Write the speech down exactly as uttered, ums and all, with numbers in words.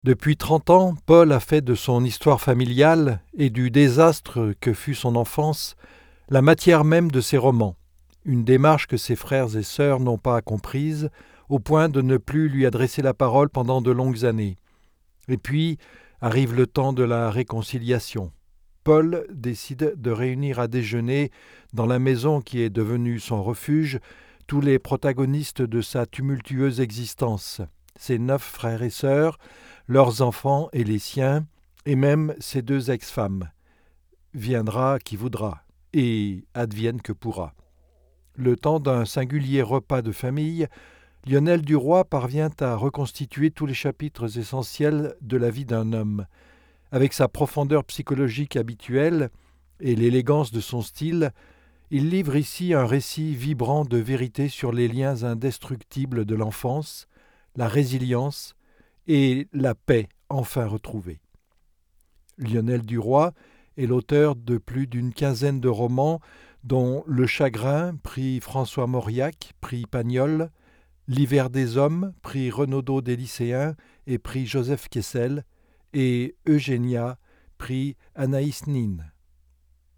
Depuis trente ans, Paul a fait de son histoire familiale et du désastre que fut son enfance la matière même de ses romans, une démarche que ses frères et sœurs n'ont pas comprise, au point de ne plus lui adresser la parole pendant de longues années. Et puis arrive le temps de la réconciliation. Paul décide de réunir à déjeuner, dans la maison qui est devenue son refuge, tous les protagonistes de sa tumultueuse existence, ses neuf frères et sœurs, leurs enfants et les siens, et même ses deux ex-femmes. Viendra qui voudra, et advienne que pourra. Le temps d'un singulier repas de famille, Lionel Duroy parvient à reconstituer tous les chapitres essentiels de la vie d'un homme. Avec sa profondeur psychologique habituelle et l'élégance de son style, il livre ici un récit vibrant de vérité sur les liens indestructibles de l'enfance, la résilience et la paix enfin retrouvée. Lionel Duroy est l'auteur de plus d'une quinzaine de romans, dont Le Chagrin, prix François Mauriac, prix Pagnol, L'Hiver des hommes, prix Renaudot des lycéens et prix Joseph Kessel, et Eugénia, prix Anaïs Nin.